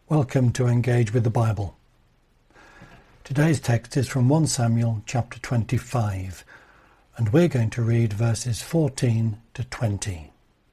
Welcome to Engage with the Bible. Today's text is from 1 Samuel chapter 25, and we're going to read verses 14 to 20.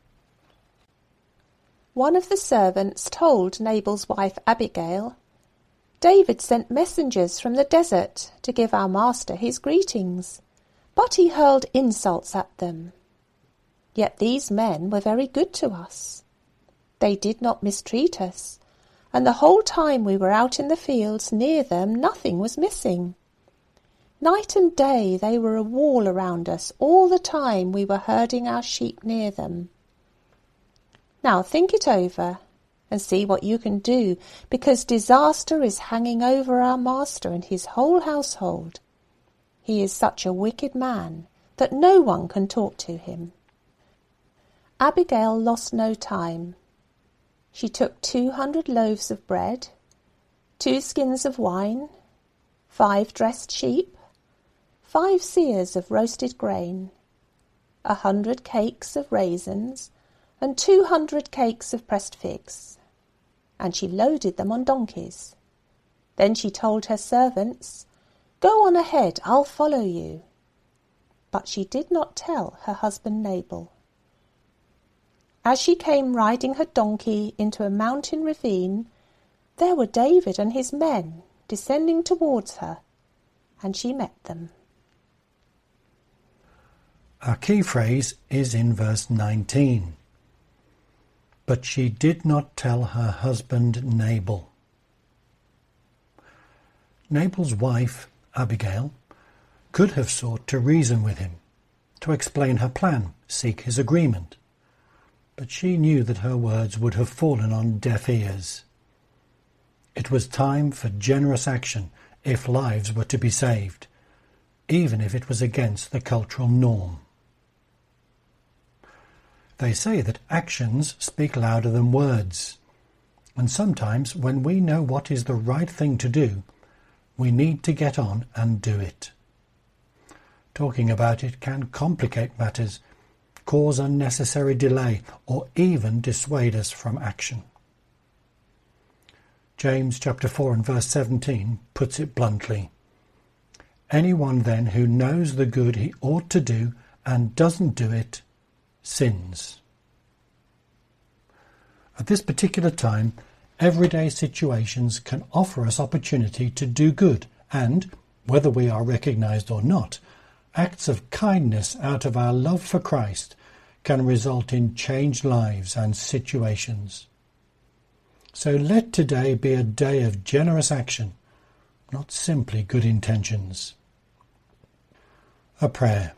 One of the servants told Nabal's wife Abigail, "David sent messengers from the desert to give our master his greetings, but he hurled insults at them. Yet these men were very good to us. They did not mistreat us, and the whole time we were out in the fields near them nothing was missing. Night and day they were a wall around us all the time we were herding our sheep near them. Now think it over and see what you can do, because disaster is hanging over our master and his whole household. He is such a wicked man that no one can talk to him." Abigail lost no time. She took 200 loaves of bread, 2 skins of wine, 5 dressed sheep, 5 seahs of roasted grain, 100 cakes of raisins, and 200 cakes of pressed figs. And she loaded them on donkeys. Then she told her servants, "Go on ahead, I'll follow you." But she did not tell her husband Nabal. As she came riding her donkey into a mountain ravine, there were David and his men descending towards her, and she met them. Our key phrase is in verse 19. But she did not tell her husband Nabal. Nabal's wife, Abigail, could have sought to reason with him, to explain her plan, seek his agreement. But she knew that her words would have fallen on deaf ears. It was time for generous action if lives were to be saved, even if it was against the cultural norm. They say that actions speak louder than words, and sometimes when we know what is the right thing to do, we need to get on and do it. Talking about it can complicate matters, cause unnecessary delay, or even dissuade us from action. James chapter 4 and verse 17 puts it bluntly. "Anyone then who knows the good he ought to do and doesn't do it, sins." At this particular time, everyday situations can offer us opportunity to do good and, whether we are recognized or not, acts of kindness out of our love for Christ can result in changed lives and situations. So let today be a day of generous action, not simply good intentions. A prayer.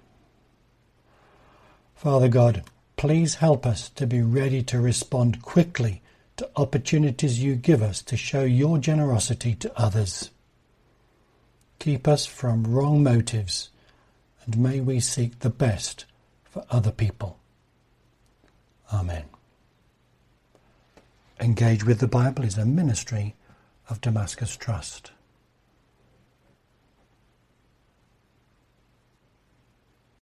Father God, please help us to be ready to respond quickly to opportunities you give us to show your generosity to others. Keep us from wrong motives, and may we seek the best for other people. Amen. Engage with the Bible is a ministry of Damascus Trust.